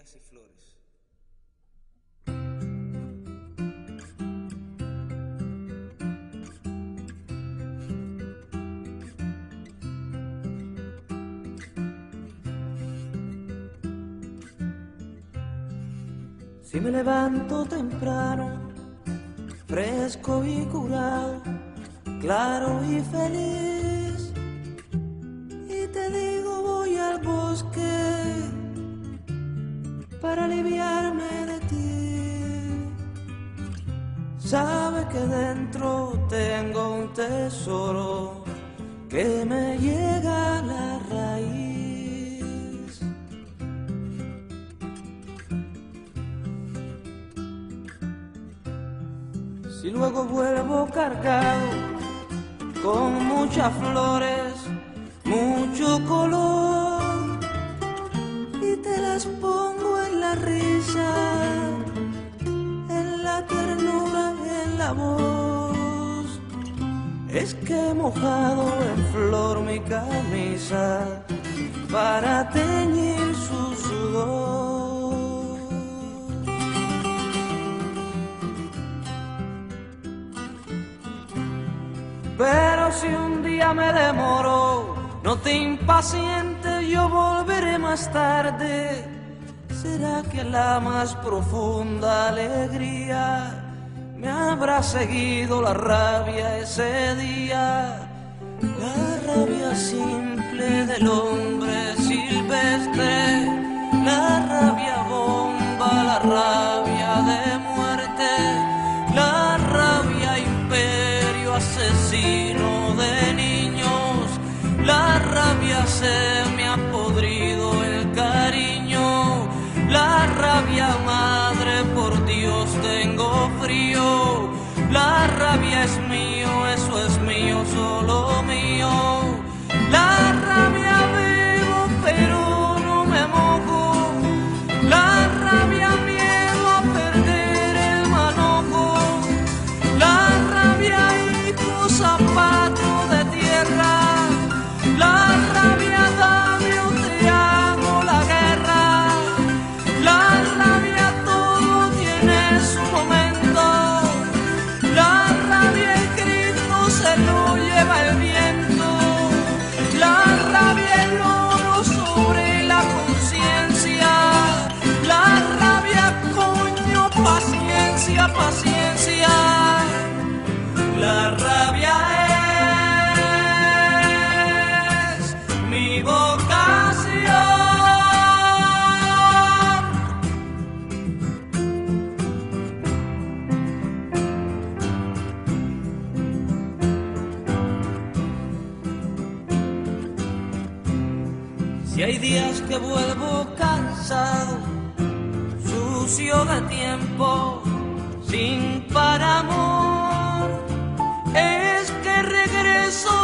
ideas y flores. Si me levanto temprano, fresco y curado, claro y feliz, y te digo voy al bosque para aliviarme de ti, sabe que dentro tengo un tesoro que me llega a la raíz. Si luego vuelvo cargado con muchas flores, mucho color, y te las pongo en la risa, en la ternura y en la voz, es que he mojado en flor mi camisa para teñir su sudor. Pero si un día me demoro, no te impacientes, yo volveré más tarde. ¿Será que la más profunda alegría me habrá seguido la rabia ese día? La rabia simple del hombre silvestre, la rabia bomba, la rabia de muerte, la rabia imperio asesino de niños, la rabia se me ha podrido el cariño, la rabia madre, por Dios tengo frío, la rabia es mío, eso es mío, solo mío, la rabia vivo pero no me mojo, la rabia miedo a perder el manojo, la rabia hijo zapato de tierra, la rabia dame o te hago la guerra, la rabia todo tiene su momento, la rabia el grito se lo lleva el viento, la rabia el oro sobre la conciencia, la rabia coño paciencia, paciencia, la rabia es mi vocación. Si hay días que vuelvo cansado, sucio de tiempo, sin par amor, es que regreso